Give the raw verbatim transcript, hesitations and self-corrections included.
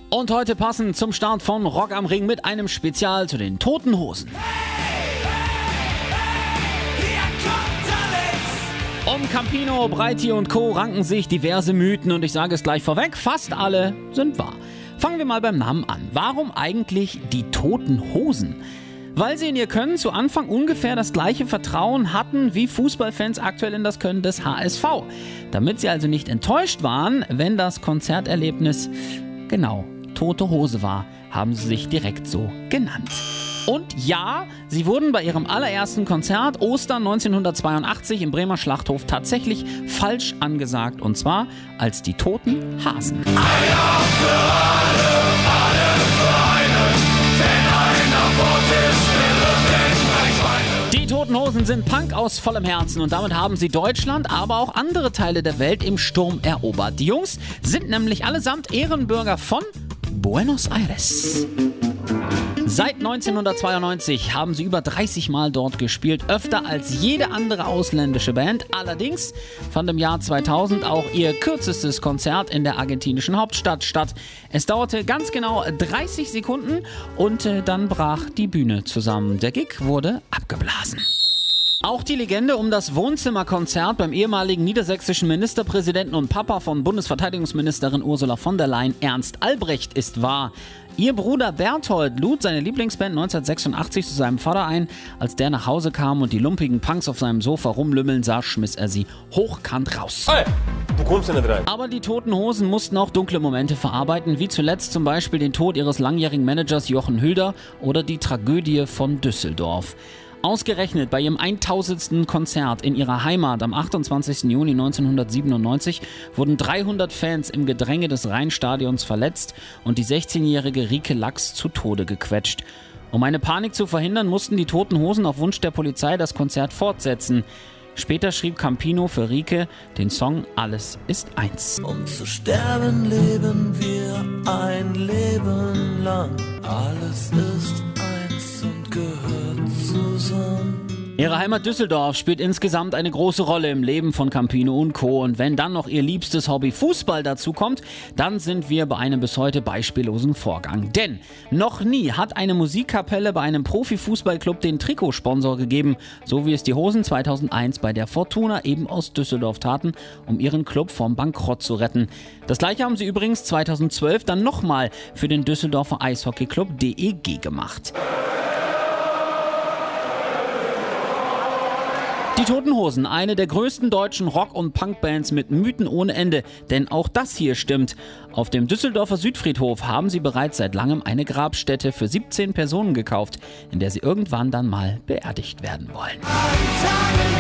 Und heute passend zum Start von Rock am Ring mit einem Spezial zu den Toten Hosen. Um Campino, Breiti und Co. ranken sich diverse Mythen und ich sage es gleich vorweg, fast alle sind wahr. Fangen wir mal beim Namen an. Warum eigentlich die Toten Hosen? Weil sie in ihr Können zu Anfang ungefähr das gleiche Vertrauen hatten wie Fußballfans aktuell in das Können des H S V. Damit sie also nicht enttäuscht waren, wenn das Konzerterlebnis genau Tote Hose war, haben sie sich direkt so genannt. Und ja, sie wurden bei ihrem allerersten Konzert Ostern neunzehnhundertzweiundachtzig im Bremer Schlachthof tatsächlich falsch angesagt. Und zwar als die Toten Hasen. Einer für alle, alle für einen. Wenn einer fort ist, wir den gleich weinen. Die Toten Hosen sind Punk aus vollem Herzen und damit haben sie Deutschland, aber auch andere Teile der Welt im Sturm erobert. Die Jungs sind nämlich allesamt Ehrenbürger von Buenos Aires. Seit neunzehnhundertzweiundneunzig haben sie über dreißig Mal dort gespielt, öfter als jede andere ausländische Band. Allerdings fand im Jahr zweitausend auch ihr kürzestes Konzert in der argentinischen Hauptstadt statt. Es dauerte ganz genau dreißig Sekunden und äh, dann brach die Bühne zusammen. Der Gig wurde abgeblasen. Auch die Legende um das Wohnzimmerkonzert beim ehemaligen niedersächsischen Ministerpräsidenten und Papa von Bundesverteidigungsministerin Ursula von der Leyen, Ernst Albrecht, ist wahr. Ihr Bruder Berthold lud seine Lieblingsband neunzehnhundertsechsundachtzig zu seinem Vater ein. Als der nach Hause kam und die lumpigen Punks auf seinem Sofa rumlümmeln sah, schmiss er sie hochkant raus. Hey, du kommst ja nicht rein. Aber die Toten Hosen mussten auch dunkle Momente verarbeiten, wie zuletzt zum Beispiel den Tod ihres langjährigen Managers Jochen Hülder oder die Tragödie von Düsseldorf. Ausgerechnet bei ihrem tausendsten Konzert in ihrer Heimat am achtundzwanzigsten Juni neunzehnhundertsiebenundneunzig wurden dreihundert Fans im Gedränge des Rheinstadions verletzt und die sechzehnjährige Rike Lachs zu Tode gequetscht. Um eine Panik zu verhindern, mussten die Toten Hosen auf Wunsch der Polizei das Konzert fortsetzen. Später schrieb Campino für Rike den Song Alles ist eins. Um zu sterben leben wir ein Leben lang. Alles ist eins und gehört zusammen. Ihre Heimat Düsseldorf spielt insgesamt eine große Rolle im Leben von Campino und Co. Und wenn dann noch ihr liebstes Hobby Fußball dazu kommt, dann sind wir bei einem bis heute beispiellosen Vorgang. Denn noch nie hat eine Musikkapelle bei einem Profifußballclub den Trikotsponsor gegeben, so wie es die Hosen zweitausendeins bei der Fortuna eben aus Düsseldorf taten, um ihren Club vom Bankrott zu retten. Das gleiche haben sie übrigens zweitausendzwölf dann nochmal für den Düsseldorfer Eishockeyclub D E G gemacht. Die Toten Hosen, eine der größten deutschen Rock- und Punkbands mit Mythen ohne Ende, denn auch das hier stimmt. Auf dem Düsseldorfer Südfriedhof haben sie bereits seit langem eine Grabstätte für siebzehn Personen gekauft, in der sie irgendwann dann mal beerdigt werden wollen.